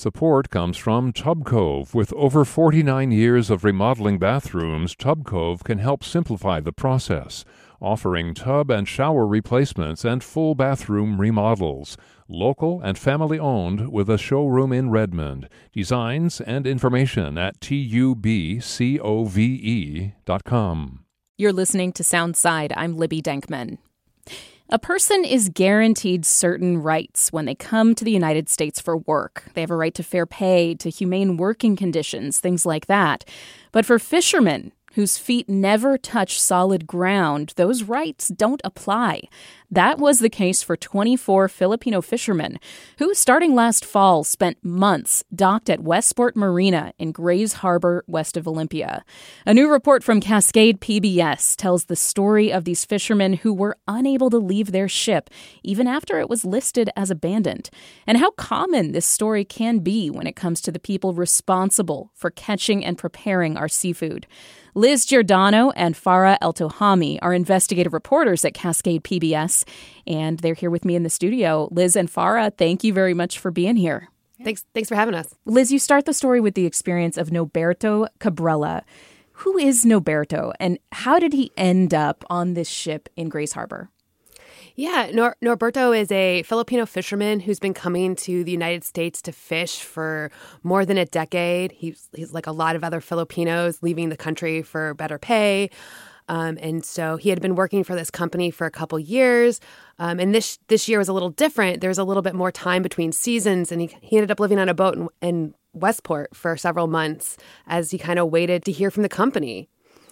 Support comes from Tub Cove. With over 49 years of remodeling bathrooms, Tub Cove can help simplify the process, offering tub and shower replacements and full bathroom remodels. Local and family-owned with a showroom in Redmond. Designs and information at tubcove.com. You're listening to Soundside. I'm Libby Denkman. A person is guaranteed certain rights when they come to the United States for work. They have a right to fair pay, to humane working conditions, things like that. But for fishermen whose feet never touch solid ground, those rights don't apply. That was the case for 24 Filipino fishermen who, starting last fall, spent months docked at Westport Marina in Grays Harbor, west of Olympia. A new report from Cascade PBS tells the story of these fishermen who were unable to leave their ship even after it was listed as abandoned, and how common this story can be when it comes to the people responsible for catching and preparing our seafood. Liz Giordano and Farah El-Tohami are investigative reporters at Cascade PBS, and they're here with me in the studio. Liz and Farah, thank you very much for being here. Thanks for having us. Liz, you start the story with the experience of Noberto Cabrella. Who is Noberto, and how did he end up on this ship in Grays Harbor? Yeah, Norberto is a Filipino fisherman who's been coming to the United States to fish for more than a decade. He's like a lot of other Filipinos, leaving the country for better pay. And so he had been working for this company for a couple years. And this year was a little different. There was a little bit more time between seasons, and he ended up living on a boat in Westport for several months as he kind of waited to hear from the company.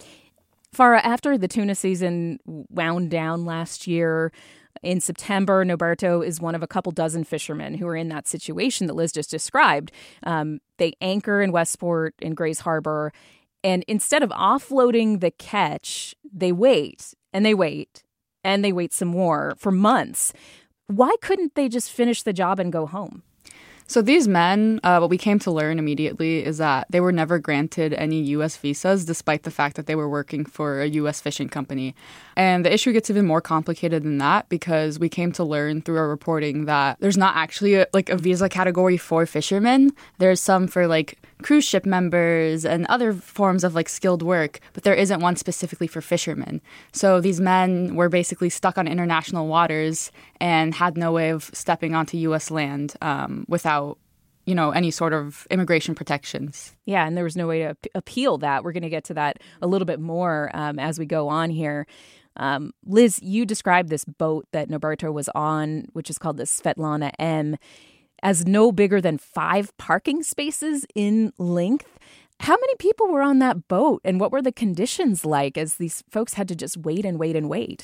Farah, after the tuna season wound down last year, in September, Noberto is one of a couple dozen fishermen who are in that situation that Liz just described. They anchor in Westport in Grays Harbor, and instead of offloading the catch, they wait, and they wait, and they wait some more for months. Why couldn't they just finish the job and go home? So these men, what we came to learn immediately is that they were never granted any U.S. visas, despite the fact that they were working for a U.S. fishing company. And the issue gets even more complicated than that, because we came to learn through our reporting that there's not actually a visa category for fishermen. There's some for cruise ship members and other forms of skilled work, but there isn't one specifically for fishermen. So these men were basically stuck on international waters and had no way of stepping onto U.S. land without any sort of immigration protections. Yeah, and there was no way to appeal that. We're going to get to that a little bit more as we go on here. Liz, you described this boat that Noberto was on, which is called the Svetlana M, as no bigger than 5 parking spaces in length. How many people were on that boat, and what were the conditions like as these folks had to just wait and wait and wait?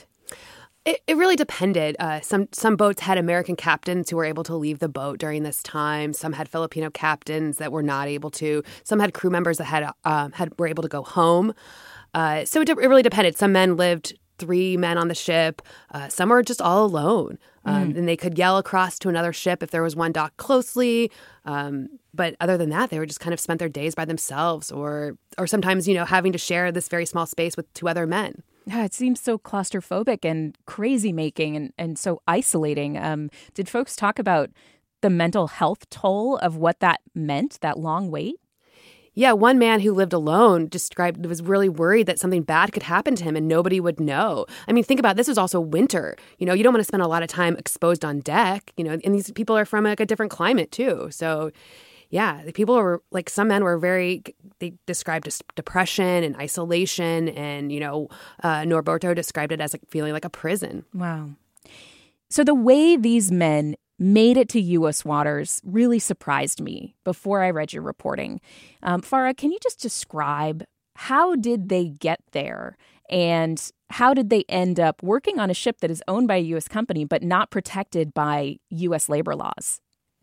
It really depended. Some boats had American captains who were able to leave the boat during this time. Some had Filipino captains that were not able to. Some had crew members that were able to go home. So it really depended. Some men lived 3 men on the ship. Some were just all alone. And they could yell across to another ship if there was one docked closely. But other than that, they were just kind of spent their days by themselves, or sometimes, having to share this very small space with 2 other men. Yeah, it seems so claustrophobic and crazy-making and so isolating. Did folks talk about the mental health toll of what that meant, that long wait? Yeah, one man who lived alone was really worried that something bad could happen to him and nobody would know. I mean, think about it, this was also winter. You don't want to spend a lot of time exposed on deck, and these people are from a different climate too. So yeah, the people were some men were they described depression and isolation, and, Norberto described it as feeling like a prison. Wow. So the way these men made it to U.S. waters really surprised me before I read your reporting. Farah, can you just describe how did they get there, and how did they end up working on a ship that is owned by a U.S. company but not protected by U.S. labor laws?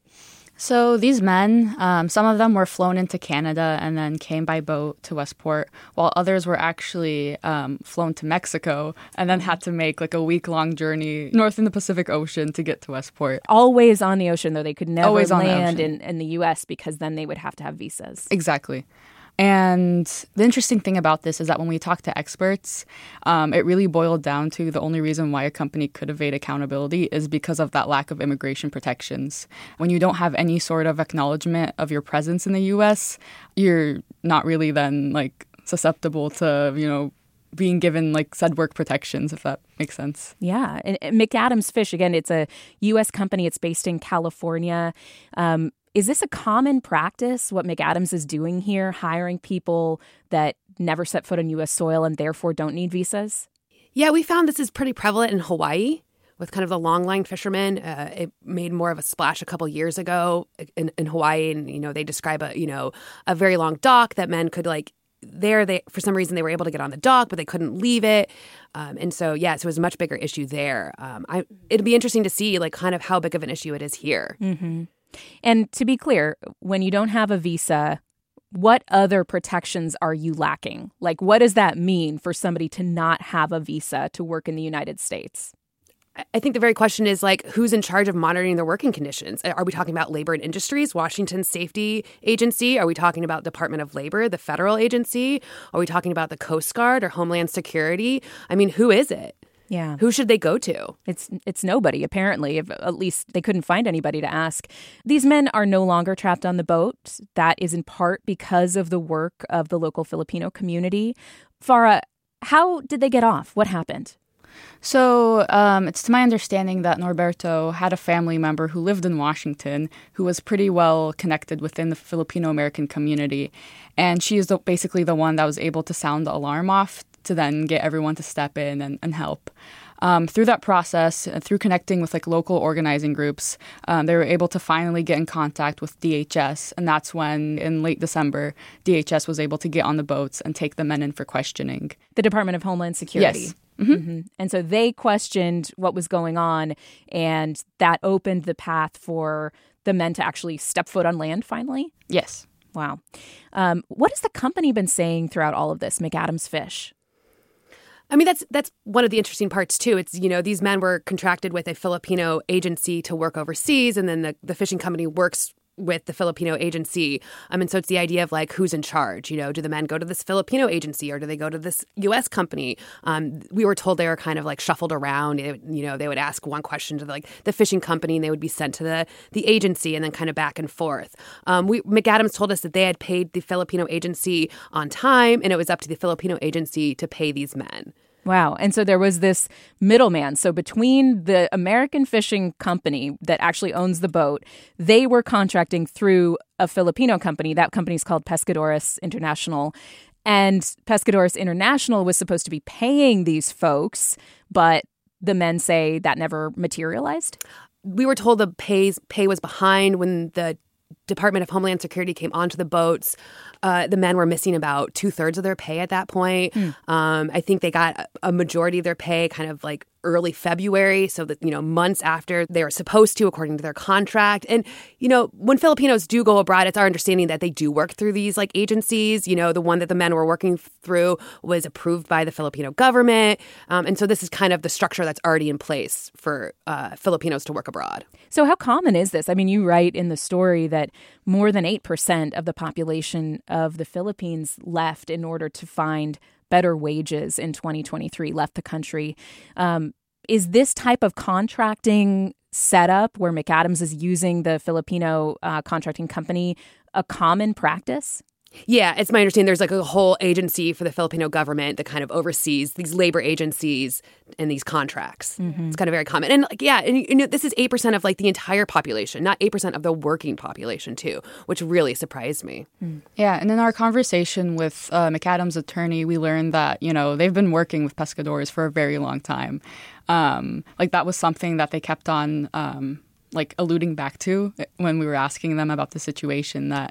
So these men, some of them were flown into Canada and then came by boat to Westport, while others were actually flown to Mexico and then had to make a week-long journey north in the Pacific Ocean to get to Westport. Always on the ocean, though. They could never Always land in the U.S. because then they would have to have visas. Exactly. And the interesting thing about this is that when we talk to experts, it really boiled down to the only reason why a company could evade accountability is because of that lack of immigration protections. When you don't have any sort of acknowledgement of your presence in the U.S., you're not really then like susceptible to, being given like said work protections, if that makes sense. Yeah. And McAdams Fish, again, it's a U.S. company. It's based in California. Is this a common practice, what McAdams is doing here, hiring people that never set foot on U.S. soil and therefore don't need visas? Yeah, we found this is pretty prevalent in Hawaii with kind of the longline fishermen. It made more of a splash a couple years ago in Hawaii. And, they describe a very long dock that men could for some reason, they were able to get on the dock, but they couldn't leave it. And so, so it was a much bigger issue there. It'd be interesting to see kind of how big of an issue it is here. Mm-hmm. And to be clear, when you don't have a visa, what other protections are you lacking? What does that mean for somebody to not have a visa to work in the United States? I think the very question is who's in charge of monitoring their working conditions? Are we talking about Labor and Industries, Washington Safety Agency? Are we talking about Department of Labor, the federal agency? Are we talking about the Coast Guard or Homeland Security? I mean, who is it? Yeah. Who should they go to? It's nobody, apparently. If at least they couldn't find anybody to ask. These men are no longer trapped on the boat. That is in part because of the work of the local Filipino community. Farah, how did they get off? What happened? So it's to my understanding that Norberto had a family member who lived in Washington who was pretty well connected within the Filipino-American community. And she is basically the one that was able to sound the alarm off to then get everyone to step in and help. Through that process, through connecting with local organizing groups, they were able to finally get in contact with DHS. And that's when, in late December, DHS was able to get on the boats and take the men in for questioning. The Department of Homeland Security. Yes. Mm-hmm. Mm-hmm. And so they questioned what was going on, and that opened the path for the men to actually step foot on land finally? Yes. Wow. What has the company been saying throughout all of this, McAdams Fish? I mean, that's one of the interesting parts, too. It's, these men were contracted with a Filipino agency to work overseas, and then the fishing company works with the Filipino agency. And so it's the idea of who's in charge. Do the men go to this Filipino agency or do they go to this U.S. company? We were told they were kind of shuffled around. They would ask one question to the fishing company and they would be sent to the agency and then kind of back and forth. McAdams told us that they had paid the Filipino agency on time and it was up to the Filipino agency to pay these men. Wow. And so there was this middleman. So between the American fishing company that actually owns the boat, they were contracting through a Filipino company. That company is called Pescadores International. And Pescadores International was supposed to be paying these folks, but the men say that never materialized. We were told the pay was behind when the Department of Homeland Security came onto the boats. The men were missing about 2/3 of their pay at that point. I think they got a majority of their pay kind of early February, so that, months after they were supposed to, according to their contract. And, when Filipinos do go abroad, it's our understanding that they do work through these agencies. The one that the men were working through was approved by the Filipino government. And so this is kind of the structure that's already in place for Filipinos to work abroad. So how common is this? I mean, you write in the story that more than 8% of the population of the Philippines left in order to find better wages in 2023, left the country. Is this type of contracting setup where McAdams is using the Filipino contracting company a common practice? Yeah, it's my understanding there's a whole agency for the Filipino government that kind of oversees these labor agencies and these contracts. Mm-hmm. It's kind of very common. And this is 8% of the entire population, not 8% of the working population too, which really surprised me. Yeah, and in our conversation with McAdams' attorney, we learned that, they've been working with pescadores for a very long time. That was something that they kept on alluding back to when we were asking them about the situation that,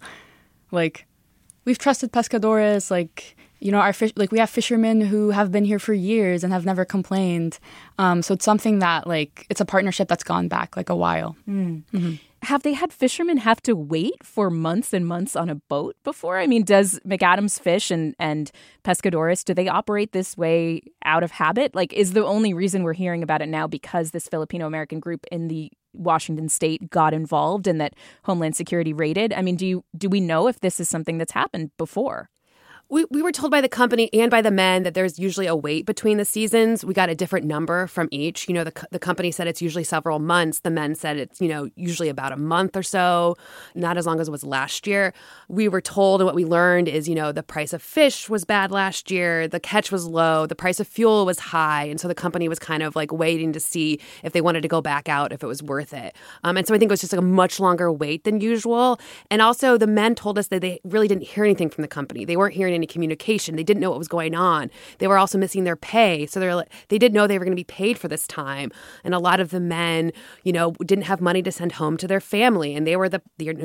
we've trusted pescadores, our fish, we have fishermen who have been here for years and have never complained. So it's something that it's a partnership that's gone back a while. Mm-hmm. Have they had fishermen have to wait for months and months on a boat before? I mean, does McAdams Fish and Pescadores, do they operate this way out of habit? Is the only reason we're hearing about it now because this Filipino-American group in the Washington State got involved and that Homeland Security raided? I mean, do we know if this is something that's happened before? We were told by the company and by the men that there's usually a wait between the seasons. We got a different number from each. You know, the company said it's usually several months. The men said it's, usually about a month or so, not as long as it was last year. We were told, and what we learned is, the price of fish was bad last year. The catch was low. The price of fuel was high. And so the company was kind of like waiting to see if they wanted to go back out, if it was worth it. And so I think it was just like a much longer wait than usual. And also the men told us that they really didn't hear anything from the company. They weren't hearing any communication. They didn't know what was going on. They were also missing their pay. So they didn't know they were going to be paid for this time. And a lot of the men, didn't have money to send home to their family. And they were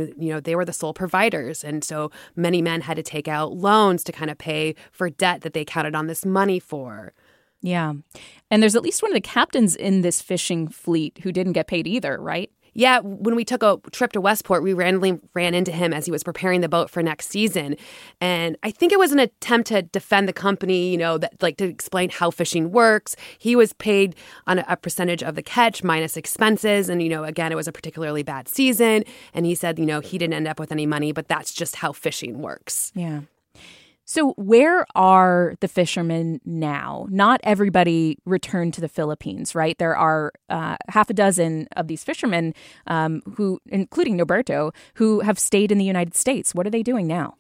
the sole providers. And so many men had to take out loans to kind of pay for debt that they counted on this money for. Yeah. And there's at least one of the captains in this fishing fleet who didn't get paid either, right? Yeah, when we took a trip to Westport, we randomly ran into him as he was preparing the boat for next season. And I think it was an attempt to defend the company, to explain how fishing works. He was paid on a percentage of the catch minus expenses. And, again, it was a particularly bad season. And he said, he didn't end up with any money, but that's just how fishing works. Yeah. So where are the fishermen now? Not everybody returned to the Philippines, right? There are half a dozen of these fishermen who, including Norberto, who have stayed in the United States. What are they doing now?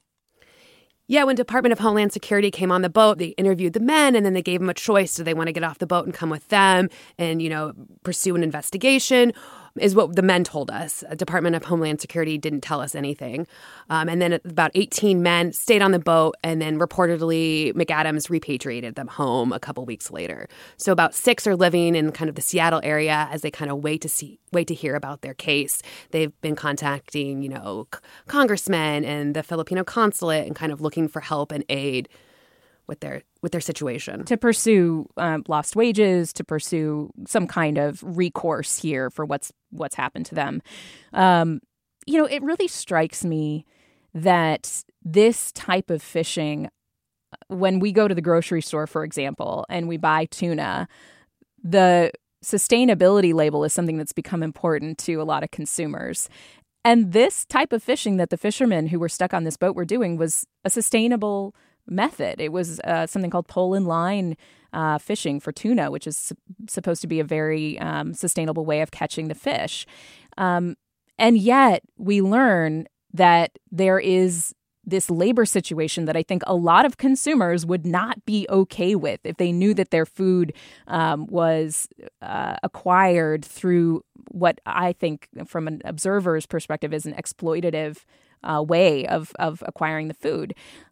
Yeah, when Department of Homeland Security came on the boat, they interviewed the men and then they gave them a choice. Do they want to get off the boat and come with them and, pursue an investigation? Is what the men told us. Department of Homeland Security didn't tell us anything. And then about 18 men stayed on the boat, and then reportedly McAdams repatriated them home a couple weeks later. So about 6 are living in kind of the Seattle area as they kind of wait to hear about their case. They've been contacting, congressmen and the Filipino consulate and kind of looking for help and aid with their situation. To pursue lost wages, to pursue some kind of recourse here for what's happened to them. It really strikes me that this type of fishing, when we go to the grocery store, for example, and we buy tuna, the sustainability label is something that's become important to a lot of consumers. And this type of fishing that the fishermen who were stuck on this boat were doing was a sustainable method. It was something called pole and line fishing for tuna, which is supposed to be a very sustainable way of catching the fish. And yet we learn that there is this labor situation that I think a lot of consumers would not be okay with if they knew that their food was acquired through what I think from an observer's perspective is an exploitative way of acquiring the food.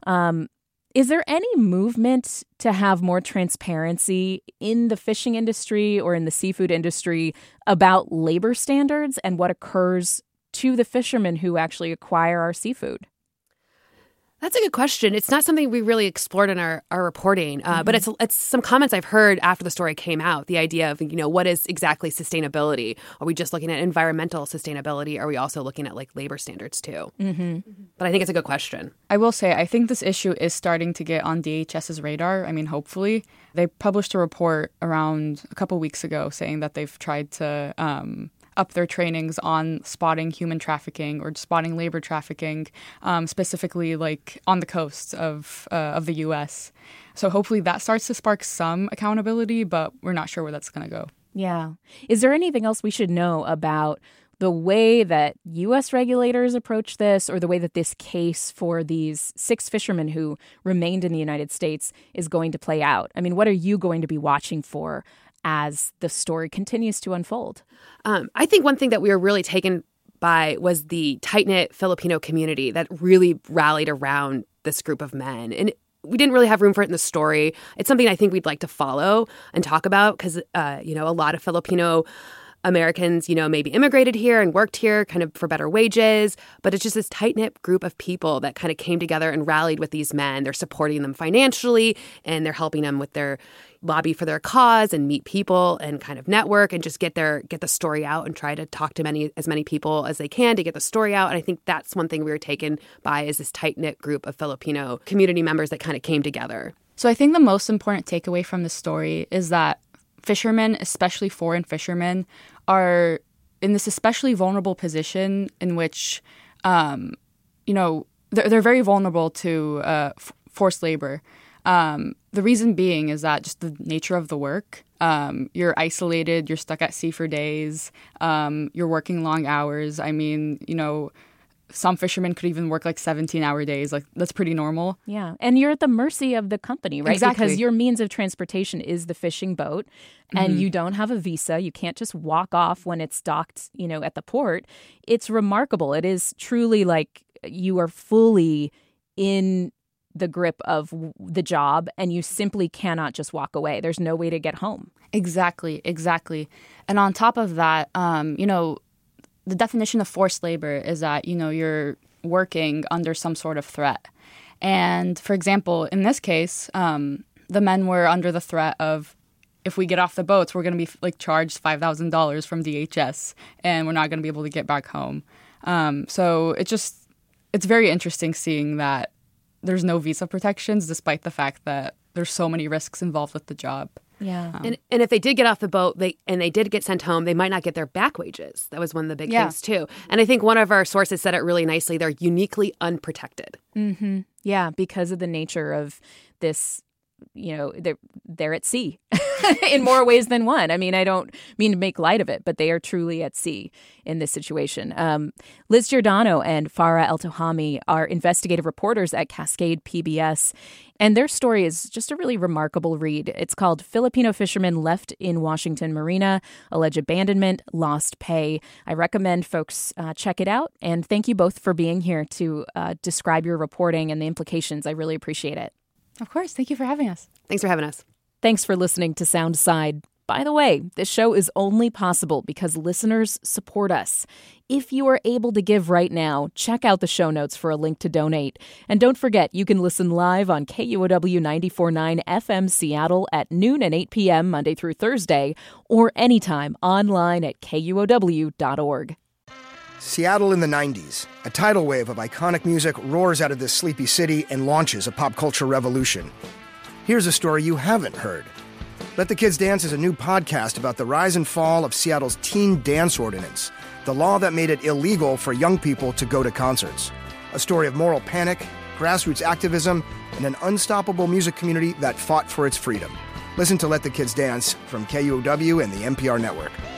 Is there any movement to have more transparency in the fishing industry or in the seafood industry about labor standards and what occurs to the fishermen who actually acquire our seafood? That's a good question. It's not something we really explored in our reporting, but it's some comments I've heard after the story came out. The idea of, what is exactly sustainability? Are we just looking at environmental sustainability? Are we also looking at labor standards too? Mm-hmm. But I think it's a good question. I will say, I think this issue is starting to get on DHS's radar. I mean, hopefully. They published a report around a couple weeks ago saying that they've tried to up their trainings on spotting human trafficking or spotting labor trafficking, specifically on the coasts of the U.S. So hopefully that starts to spark some accountability, but we're not sure where that's going to go. Yeah. Is there anything else we should know about the way that U.S. regulators approach this or the way that this case for these 6 fishermen who remained in the United States is going to play out? I mean, what are you going to be watching for as the story continues to unfold? I think one thing that we were really taken by was the tight-knit Filipino community that really rallied around this group of men. And we didn't really have room for it in the story. It's something I think we'd like to follow and talk about because, a lot of Filipino Americans, maybe immigrated here and worked here kind of for better wages. But it's just this tight-knit group of people that kind of came together and rallied with these men. They're supporting them financially and they're helping them with their lobby for their cause and meet people and kind of network and just get the story out and try to talk to as many people as they can to get the story out. And I think that's one thing we were taken by is this tight-knit group of Filipino community members that kind of came together. So I think the most important takeaway from the story is that fishermen, especially foreign fishermen, are in this especially vulnerable position in which, they're very vulnerable to forced labor. The reason being is that just the nature of the work. You're isolated, you're stuck at sea for days, you're working long hours. I mean, some fishermen could even work like 17-hour days. Like, that's pretty normal. Yeah. And you're at the mercy of the company, right? Exactly. Because your means of transportation is the fishing boat, and you don't have a visa. You can't just walk off when it's docked, at the port. It's remarkable. It is truly like you are fully in the grip of the job, and you simply cannot just walk away. There's no way to get home. Exactly. And on top of that, the definition of forced labor is that, you're working under some sort of threat. And for example, in this case, the men were under the threat of, if we get off the boats, we're going to be charged $5,000 from DHS, and we're not going to be able to get back home. So it's very interesting seeing that there's no visa protections, despite the fact that there's so many risks involved with the job. Yeah. And if they did get off the boat they did get sent home, they might not get their back wages. That was one of the big things, too. And I think one of our sources said it really nicely. They're uniquely unprotected. Mm-hmm. Yeah, because of the nature of this, they're at sea in more ways than one. I mean, I don't mean to make light of it, but they are truly at sea in this situation. Liz Giordano and Farah El-Tohami are investigative reporters at Cascade PBS, and their story is just a really remarkable read. It's called Filipino Fishermen Left in Washington Marina, Alleged Abandonment, Lost Pay. I recommend folks check it out, and thank you both for being here to describe your reporting and the implications. I really appreciate it. Of course. Thank you for having us. Thanks for having us. Thanks for listening to Soundside. By the way, this show is only possible because listeners support us. If you are able to give right now, check out the show notes for a link to donate. And don't forget, you can listen live on KUOW 94.9 FM Seattle at noon and 8 p.m. Monday through Thursday, or anytime online at KUOW.org. Seattle in the 90s. A tidal wave of iconic music roars out of this sleepy city and launches a pop culture revolution. Here's a story you haven't heard. Let the Kids Dance is a new podcast about the rise and fall of Seattle's teen dance ordinance, the law that made it illegal for young people to go to concerts. A story of moral panic, grassroots activism, and an unstoppable music community that fought for its freedom. Listen to Let the Kids Dance from KUOW and the NPR Network.